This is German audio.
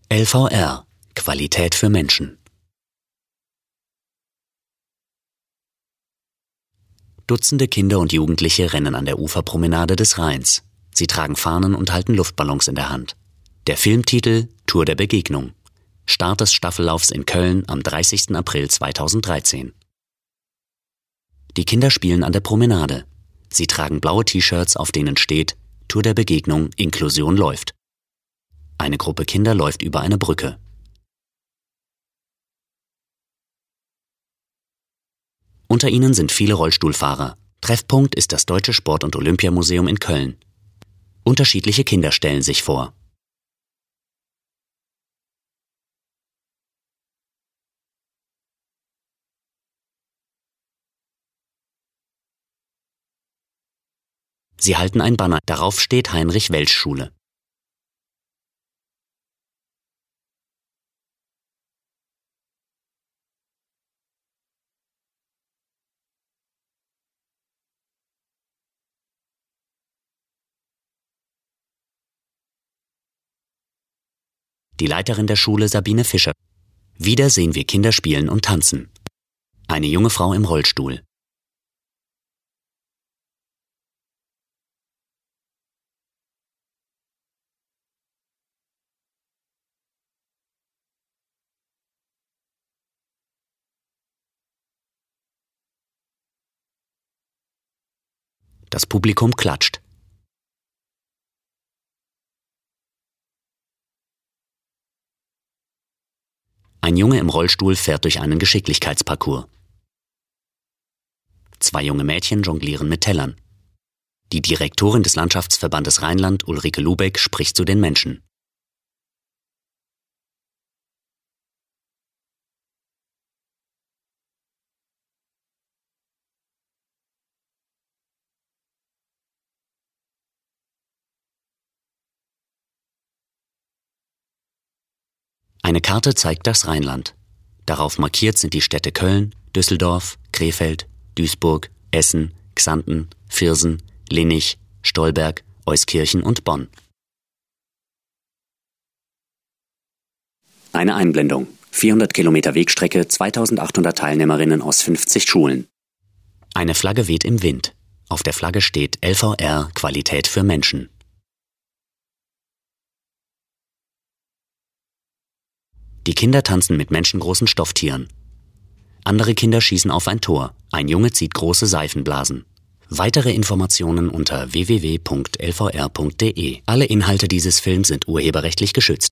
LVR – Qualität für Menschen. Dutzende Kinder und Jugendliche rennen an der Uferpromenade des Rheins. Sie tragen Fahnen und halten Luftballons in der Hand. Der Filmtitel Tour der Begegnung. Start des Staffellaufs in Köln am 30. April 2013. Die Kinder spielen an der Promenade. Sie tragen blaue T-Shirts, auf denen steht Tour der Begegnung, Inklusion läuft. Eine Gruppe Kinder läuft über eine Brücke. Unter ihnen sind viele Rollstuhlfahrer. Treffpunkt ist das Deutsche Sport- und Olympiamuseum in Köln. Unterschiedliche Kinder stellen sich vor. Sie halten ein Banner, darauf steht Heinrich-Welsch-Schule. Die Leiterin der Schule, Sabine Fischer. Wieder sehen wir Kinder spielen und tanzen. Eine junge Frau im Rollstuhl. Das Publikum klatscht. Ein Junge im Rollstuhl fährt durch einen Geschicklichkeitsparcours. Zwei junge Mädchen jonglieren mit Tellern. Die Direktorin des Landschaftsverbandes Rheinland, Ulrike Lubeck, spricht zu den Menschen. Eine Karte zeigt das Rheinland. Darauf markiert sind die Städte Köln, Düsseldorf, Krefeld, Duisburg, Essen, Xanten, Viersen, Linnich, Stolberg, Euskirchen und Bonn. Eine Einblendung. 400 Kilometer Wegstrecke, 2800 Teilnehmerinnen aus 50 Schulen. Eine Flagge weht im Wind. Auf der Flagge steht LVR – Qualität für Menschen. Die Kinder tanzen mit menschengroßen Stofftieren. Andere Kinder schießen auf ein Tor. Ein Junge zieht große Seifenblasen. Weitere Informationen unter www.lvr.de. Alle Inhalte dieses Films sind urheberrechtlich geschützt.